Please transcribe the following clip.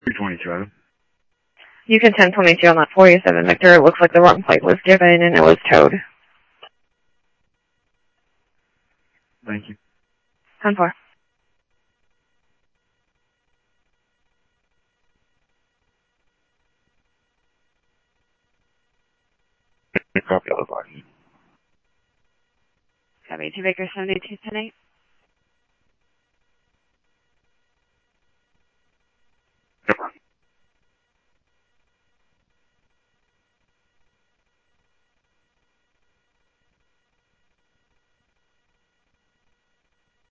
327. You can 1022 on that 47, Victor. It looks like the wrong plate was given and it was towed. Thank you. 10-4. Copy all the body. Copy 2 Baker 72 tonight.